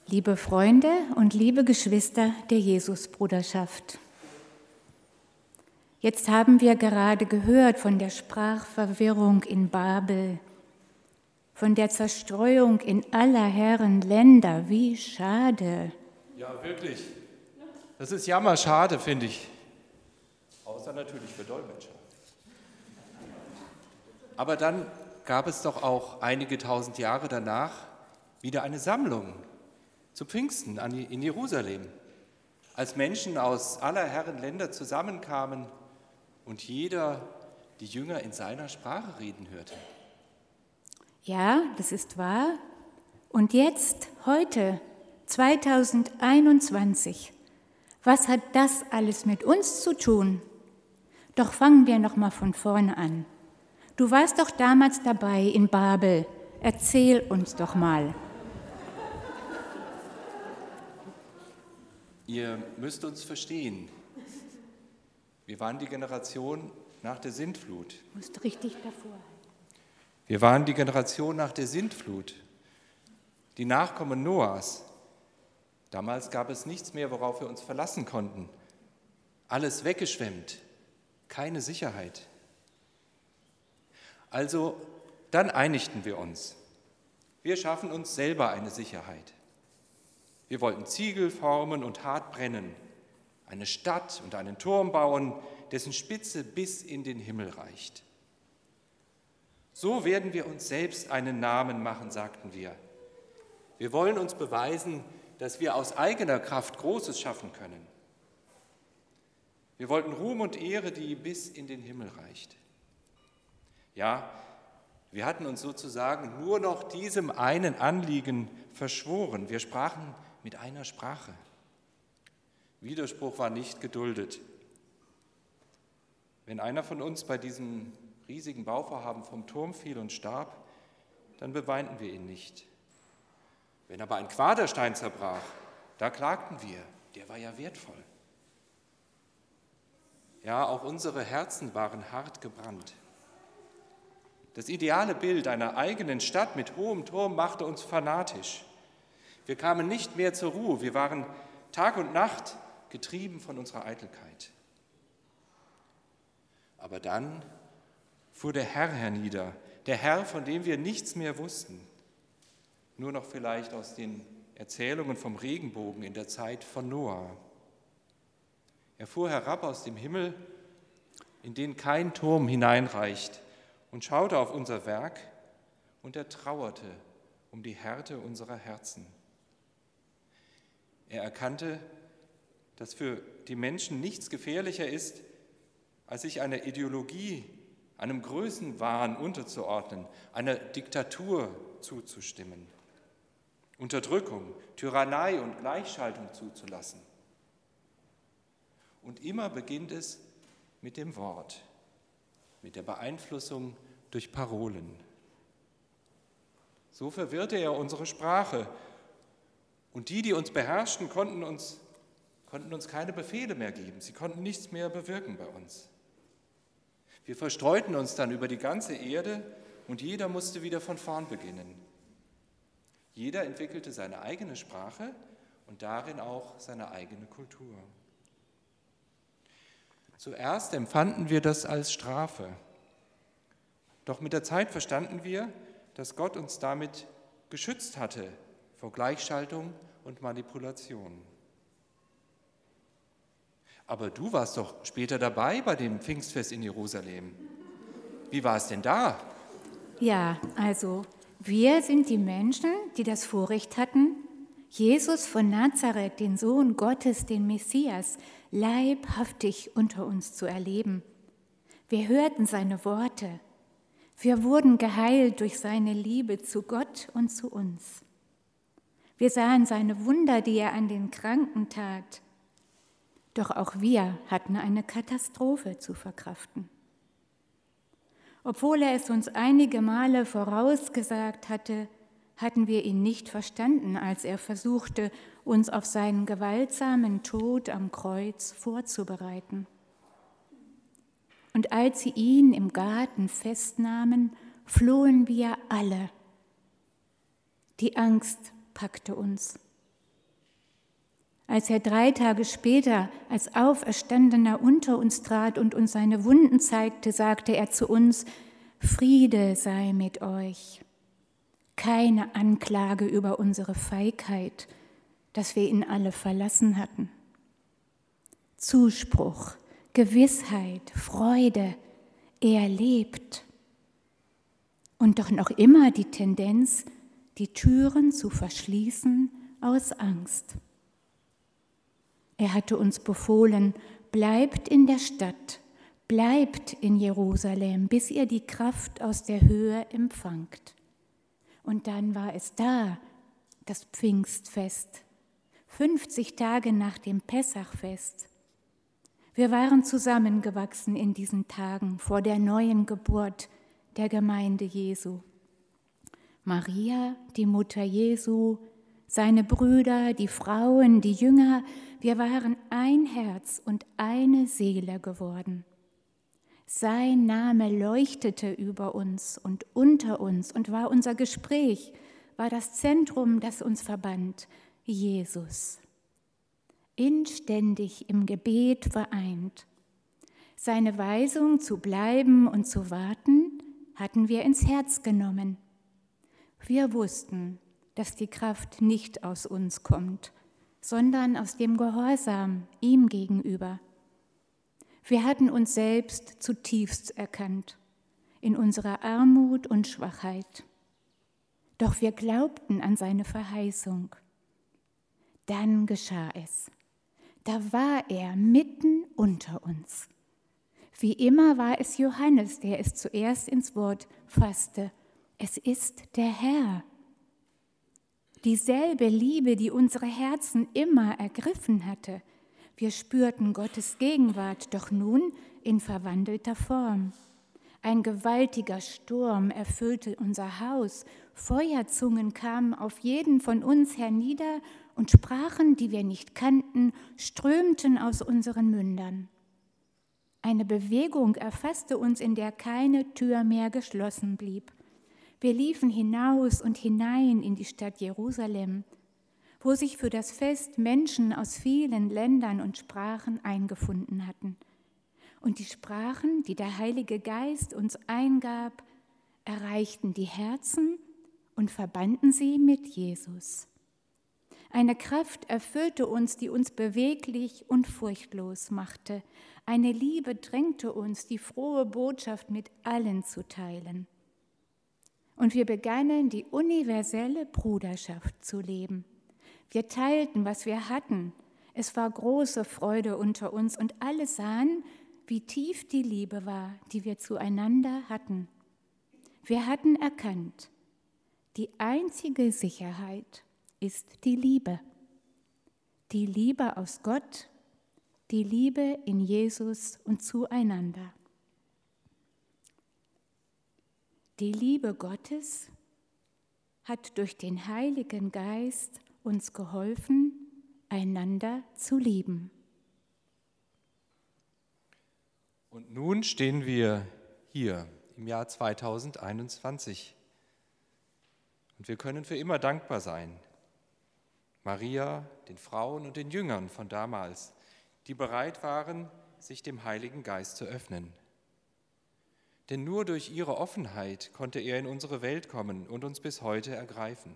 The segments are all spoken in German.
Liebe Freunde und liebe Geschwister der Jesusbruderschaft. Jetzt haben wir gerade gehört von der Sprachverwirrung in Babel, von der Zerstreuung in aller Herren Länder. Wie schade. Ja, wirklich. Das ist jammerschade, finde ich. Außer natürlich für Dolmetscher. Aber dann gab es doch auch einige tausend Jahre danach wieder eine Sammlung zu Pfingsten in Jerusalem, als Menschen aus aller Herren Länder zusammenkamen und jeder die Jünger in seiner Sprache reden hörte. Ja, das ist wahr. Und jetzt, heute, 2021, was hat das alles mit uns zu tun? Doch fangen wir noch mal von vorne an. Du warst doch damals dabei in Babel. Erzähl uns doch mal. Ihr müsst uns verstehen. Wir waren die Generation nach der Sintflut. Du musst richtig davor halten. Wir waren die Generation nach der Sintflut, die Nachkommen Noahs. Damals gab es nichts mehr, worauf wir uns verlassen konnten. Alles weggeschwemmt, keine Sicherheit. Also, dann einigten wir uns. Wir schaffen uns selber eine Sicherheit. Wir wollten Ziegel formen und hart brennen, eine Stadt und einen Turm bauen, dessen Spitze bis in den Himmel reicht. So werden wir uns selbst einen Namen machen, sagten wir. Wir wollen uns beweisen, dass wir aus eigener Kraft Großes schaffen können. Wir wollten Ruhm und Ehre, die bis in den Himmel reicht. Ja, wir hatten uns sozusagen nur noch diesem einen Anliegen verschworen. Wir sprachen mit einer Sprache. Widerspruch war nicht geduldet. Wenn einer von uns bei diesem riesigen Bauvorhaben vom Turm fiel und starb, dann beweinten wir ihn nicht. Wenn aber ein Quaderstein zerbrach, da klagten wir, der war ja wertvoll. Ja, auch unsere Herzen waren hart gebrannt. Das ideale Bild einer eigenen Stadt mit hohem Turm machte uns fanatisch. Wir kamen nicht mehr zur Ruhe, wir waren Tag und Nacht getrieben von unserer Eitelkeit. Aber dann fuhr der Herr hernieder, der Herr, von dem wir nichts mehr wussten, nur noch vielleicht aus den Erzählungen vom Regenbogen in der Zeit von Noah. Er fuhr herab aus dem Himmel, in den kein Turm hineinreicht, und schaute auf unser Werk, und er trauerte um die Härte unserer Herzen. Er erkannte, dass für die Menschen nichts gefährlicher ist, als sich einer Ideologie, einem Größenwahn unterzuordnen, einer Diktatur zuzustimmen, Unterdrückung, Tyrannei und Gleichschaltung zuzulassen. Und immer beginnt es mit dem Wort, mit der Beeinflussung durch Parolen. So verwirrte er unsere Sprache. Und die uns beherrschten, konnten uns keine Befehle mehr geben. Sie konnten nichts mehr bewirken bei uns. Wir verstreuten uns dann über die ganze Erde und jeder musste wieder von vorn beginnen. Jeder entwickelte seine eigene Sprache und darin auch seine eigene Kultur. Zuerst empfanden wir das als Strafe. Doch mit der Zeit verstanden wir, dass Gott uns damit geschützt hatte vor Gleichschaltung und Manipulation. Aber du warst doch später dabei bei dem Pfingstfest in Jerusalem. Wie war es denn da? Ja, also wir sind die Menschen, die das Vorrecht hatten, Jesus von Nazareth, den Sohn Gottes, den Messias, leibhaftig unter uns zu erleben. Wir hörten seine Worte. Wir wurden geheilt durch seine Liebe zu Gott und zu uns. Wir sahen seine Wunder, die er an den Kranken tat. Doch auch wir hatten eine Katastrophe zu verkraften. Obwohl er es uns einige Male vorausgesagt hatte, hatten wir ihn nicht verstanden, als er versuchte, uns auf seinen gewaltsamen Tod am Kreuz vorzubereiten. Und als sie ihn im Garten festnahmen, flohen wir alle. Die Angst packte uns. Als er 3 Tage später als Auferstandener unter uns trat und uns seine Wunden zeigte, sagte er zu uns: Friede sei mit euch. Keine Anklage über unsere Feigheit, dass wir ihn alle verlassen hatten. Zuspruch, Gewissheit, Freude, er lebt. Und doch noch immer die Tendenz, die Türen zu verschließen aus Angst. Er hatte uns befohlen: Bleibt in der Stadt, bleibt in Jerusalem, bis ihr die Kraft aus der Höhe empfangt. Und dann war es da, das Pfingstfest, 50 Tage nach dem Pessachfest. Wir waren zusammengewachsen in diesen Tagen vor der neuen Geburt der Gemeinde Jesu. Maria, die Mutter Jesu, seine Brüder, die Frauen, die Jünger, wir waren ein Herz und eine Seele geworden. Sein Name leuchtete über uns und unter uns und war unser Gespräch, war das Zentrum, das uns verband, Jesus. Inständig im Gebet vereint. Seine Weisung zu bleiben und zu warten, hatten wir ins Herz genommen. Wir wussten, dass die Kraft nicht aus uns kommt, sondern aus dem Gehorsam ihm gegenüber. Wir hatten uns selbst zutiefst erkannt, in unserer Armut und Schwachheit. Doch wir glaubten an seine Verheißung. Dann geschah es. Da war er mitten unter uns. Wie immer war es Johannes, der es zuerst ins Wort fasste. Es ist der Herr. Dieselbe Liebe, die unsere Herzen immer ergriffen hatte. Wir spürten Gottes Gegenwart, doch nun in verwandelter Form. Ein gewaltiger Sturm erfüllte unser Haus. Feuerzungen kamen auf jeden von uns hernieder und Sprachen, die wir nicht kannten, strömten aus unseren Mündern. Eine Bewegung erfasste uns, in der keine Tür mehr geschlossen blieb. Wir liefen hinaus und hinein in die Stadt Jerusalem, wo sich für das Fest Menschen aus vielen Ländern und Sprachen eingefunden hatten. Und die Sprachen, die der Heilige Geist uns eingab, erreichten die Herzen und verbanden sie mit Jesus. Eine Kraft erfüllte uns, die uns beweglich und furchtlos machte. Eine Liebe drängte uns, die frohe Botschaft mit allen zu teilen. Und wir begannen, die universelle Bruderschaft zu leben. Wir teilten, was wir hatten. Es war große Freude unter uns und alle sahen, wie tief die Liebe war, die wir zueinander hatten. Wir hatten erkannt, die einzige Sicherheit ist die Liebe. Die Liebe aus Gott, die Liebe in Jesus und zueinander. Die Liebe Gottes hat durch den Heiligen Geist uns geholfen, einander zu lieben. Und nun stehen wir hier im Jahr 2021 und wir können für immer dankbar sein. Maria, den Frauen und den Jüngern von damals, die bereit waren, sich dem Heiligen Geist zu öffnen. Denn nur durch ihre Offenheit konnte er in unsere Welt kommen und uns bis heute ergreifen.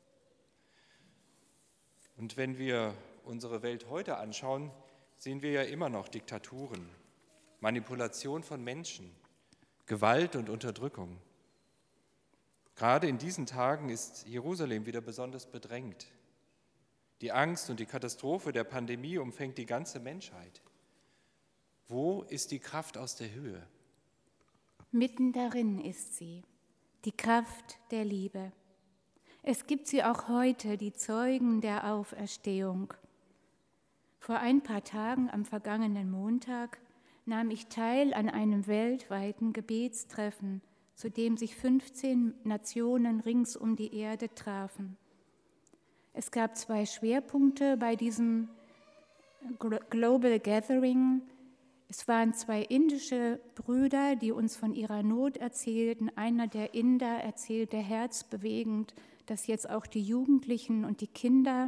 Und wenn wir unsere Welt heute anschauen, sehen wir ja immer noch Diktaturen, Manipulation von Menschen, Gewalt und Unterdrückung. Gerade in diesen Tagen ist Jerusalem wieder besonders bedrängt. Die Angst und die Katastrophe der Pandemie umfängt die ganze Menschheit. Wo ist die Kraft aus der Höhe? Mitten darin ist sie, die Kraft der Liebe. Es gibt sie auch heute, die Zeugen der Auferstehung. Vor ein paar Tagen, am vergangenen Montag, nahm ich teil an einem weltweiten Gebetstreffen, zu dem sich 15 Nationen rings um die Erde trafen. Es gab 2 Schwerpunkte bei diesem Global Gathering. Es waren 2 indische Brüder, die uns von ihrer Not erzählten. Einer der Inder erzählte herzbewegend, dass jetzt auch die Jugendlichen und die Kinder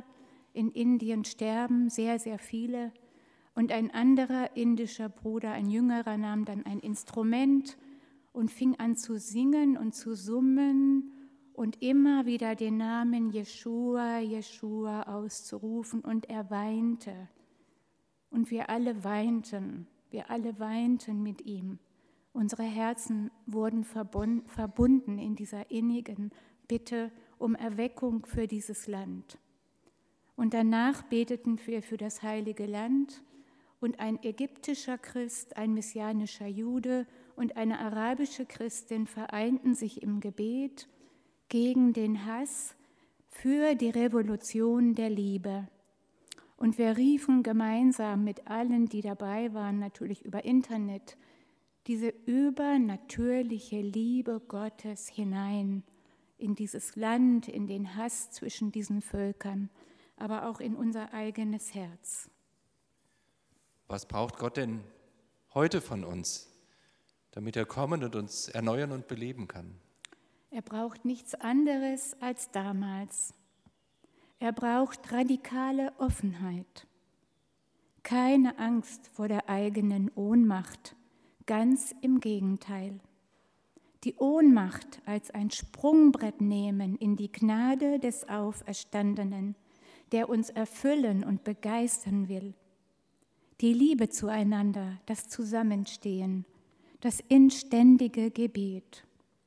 in Indien sterben sehr, sehr viele. Und ein anderer indischer Bruder, ein Jüngerer, nahm dann ein Instrument und fing an zu singen und zu summen und immer wieder den Namen Jeschua, Jeschua auszurufen. Und er weinte. Und wir alle weinten mit ihm. Unsere Herzen wurden verbunden in dieser innigen Bitte um Erweckung für dieses Land. Und danach beteten wir für das Heilige Land und ein ägyptischer Christ, ein messianischer Jude und eine arabische Christin vereinten sich im Gebet gegen den Hass für die Revolution der Liebe. Und wir riefen gemeinsam mit allen, die dabei waren, natürlich über Internet, diese übernatürliche Liebe Gottes hinein in dieses Land, in den Hass zwischen diesen Völkern, aber auch in unser eigenes Herz. Was braucht Gott denn heute von uns, damit er kommen und uns erneuern und beleben kann? Er braucht nichts anderes als damals. Er braucht radikale Offenheit, keine Angst vor der eigenen Ohnmacht, ganz im Gegenteil. Die Ohnmacht als ein Sprungbrett nehmen in die Gnade des Auferstandenen, der uns erfüllen und begeistern will. Die Liebe zueinander, das Zusammenstehen, das inständige Gebet.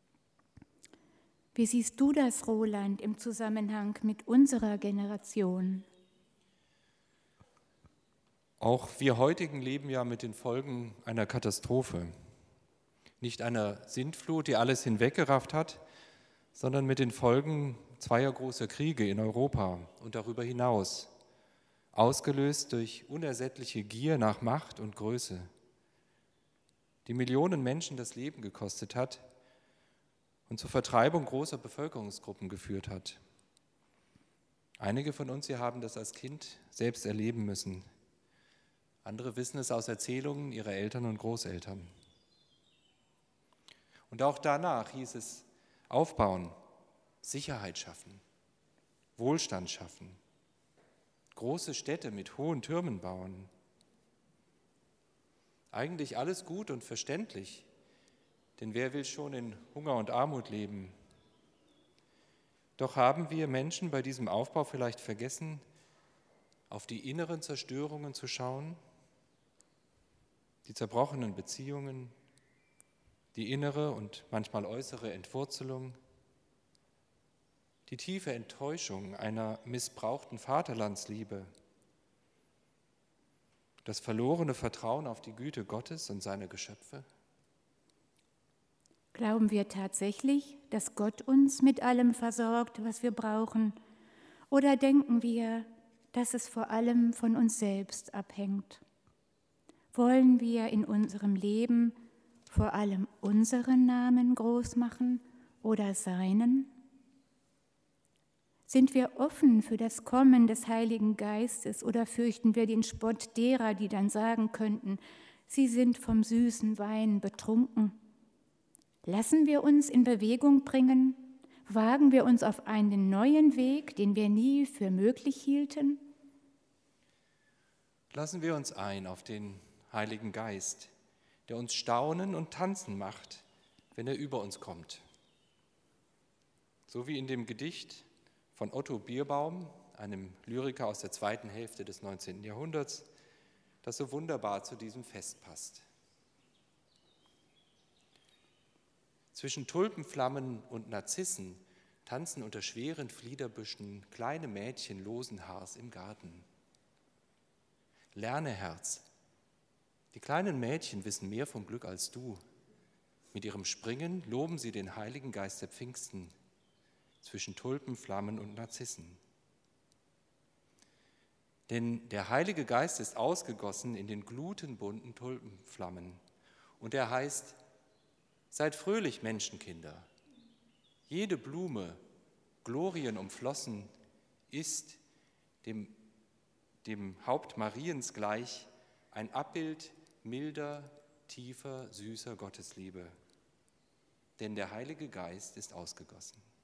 Wie siehst du das, Roland, im Zusammenhang mit unserer Generation? Auch wir heutigen leben ja mit den Folgen einer Katastrophe. Nicht einer Sintflut, die alles hinweggerafft hat, sondern mit den Folgen zweier großer Kriege in Europa und darüber hinaus, ausgelöst durch unersättliche Gier nach Macht und Größe, die Millionen Menschen das Leben gekostet hat und zur Vertreibung großer Bevölkerungsgruppen geführt hat. Einige von uns hier haben das als Kind selbst erleben müssen. Andere wissen es aus Erzählungen ihrer Eltern und Großeltern. Und auch danach hieß es aufbauen, Sicherheit schaffen, Wohlstand schaffen, große Städte mit hohen Türmen bauen. Eigentlich alles gut und verständlich, denn wer will schon in Hunger und Armut leben? Doch haben wir Menschen bei diesem Aufbau vielleicht vergessen, auf die inneren Zerstörungen zu schauen, die zerbrochenen Beziehungen, die innere und manchmal äußere Entwurzelung, die tiefe Enttäuschung einer missbrauchten Vaterlandsliebe, das verlorene Vertrauen auf die Güte Gottes und seine Geschöpfe? Glauben wir tatsächlich, dass Gott uns mit allem versorgt, was wir brauchen? Oder denken wir, dass es vor allem von uns selbst abhängt? Wollen wir in unserem Leben vor allem unseren Namen groß machen oder seinen? Sind wir offen für das Kommen des Heiligen Geistes oder fürchten wir den Spott derer, die dann sagen könnten, sie sind vom süßen Wein betrunken? Lassen wir uns in Bewegung bringen? Wagen wir uns auf einen neuen Weg, den wir nie für möglich hielten? Lassen wir uns ein auf den Heiligen Geist, der uns staunen und tanzen macht, wenn er über uns kommt. So wie in dem Gedicht von Otto Bierbaum, einem Lyriker aus der zweiten Hälfte des 19. Jahrhunderts, das so wunderbar zu diesem Fest passt. Zwischen Tulpenflammen und Narzissen tanzen unter schweren Fliederbüschen kleine Mädchen losen Haars im Garten. Lerne, Herz, die kleinen Mädchen wissen mehr vom Glück als du. Mit ihrem Springen loben sie den Heiligen Geist der Pfingsten zwischen Tulpenflammen und Narzissen. Denn der Heilige Geist ist ausgegossen in den glutenbunten Tulpenflammen und er heißt: Seid fröhlich, Menschenkinder. Jede Blume, Glorien umflossen, ist dem Haupt Mariens gleich ein Abbild milder, tiefer, süßer Gottesliebe. Denn der Heilige Geist ist ausgegossen.